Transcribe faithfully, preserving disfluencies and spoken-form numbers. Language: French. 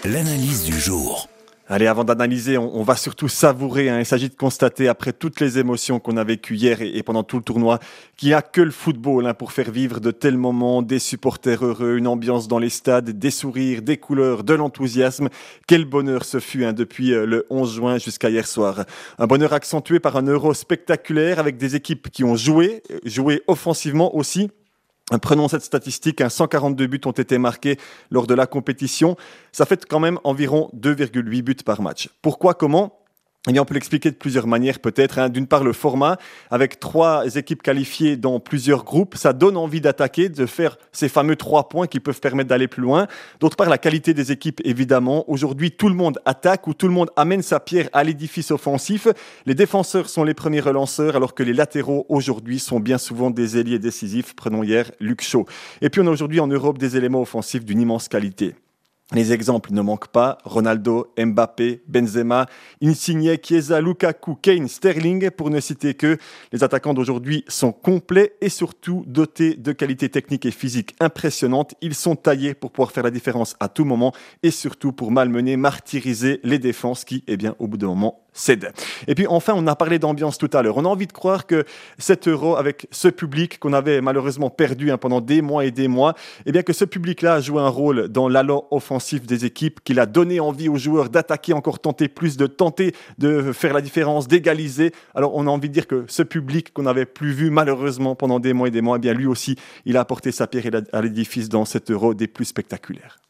L'analyse du jour. Allez, avant d'analyser, on, on va surtout savourer. Hein. Il s'agit de constater, après toutes les émotions qu'on a vécues hier et, et pendant tout le tournoi, qu'il n'y a que le football hein, pour faire vivre de tels moments, des supporters heureux, une ambiance dans les stades, des sourires, des couleurs, de l'enthousiasme. Quel bonheur ce fut hein, depuis euh, le onze juin jusqu'à hier soir. Un bonheur accentué par un Euro spectaculaire avec des équipes qui ont joué, joué offensivement aussi. Prenons cette statistique, hein, cent quarante-deux buts ont été marqués lors de la compétition. Ça fait quand même environ deux virgule huit buts par match. Pourquoi, comment ? Eh bien, on peut l'expliquer de plusieurs manières peut-être. Hein. D'une part, le format, avec trois équipes qualifiées dans plusieurs groupes, ça donne envie d'attaquer, de faire ces fameux trois points qui peuvent permettre d'aller plus loin. D'autre part, la qualité des équipes, évidemment. Aujourd'hui, tout le monde attaque ou tout le monde amène sa pierre à l'édifice offensif. Les défenseurs sont les premiers relanceurs, alors que les latéraux, aujourd'hui, sont bien souvent des ailiers décisifs. Prenons hier Luc Shaw. Et puis, on a aujourd'hui en Europe des éléments offensifs d'une immense qualité. Les exemples ne manquent pas, Ronaldo, Mbappé, Benzema, Insigne, Chiesa, Lukaku, Kane, Sterling, pour ne citer que. Les attaquants d'aujourd'hui sont complets et surtout dotés de qualités techniques et physiques impressionnantes. Ils sont taillés pour pouvoir faire la différence à tout moment et surtout pour malmener, martyriser les défenses qui, eh bien, au bout d'un moment, cèdent. Et puis enfin, on a parlé d'ambiance tout à l'heure. On a envie de croire que cet Euro, avec ce public qu'on avait malheureusement perdu hein, pendant des mois et des mois, eh bien que ce public-là a joué un rôle dans l'allant offensif des équipes, qu'il a donné envie aux joueurs d'attaquer encore, tenter plus, de tenter de faire la différence, d'égaliser. Alors on a envie de dire que ce public qu'on n'avait plus vu malheureusement pendant des mois et des mois, eh bien lui aussi, il a apporté sa pierre à l'édifice dans cet Euro des plus spectaculaires.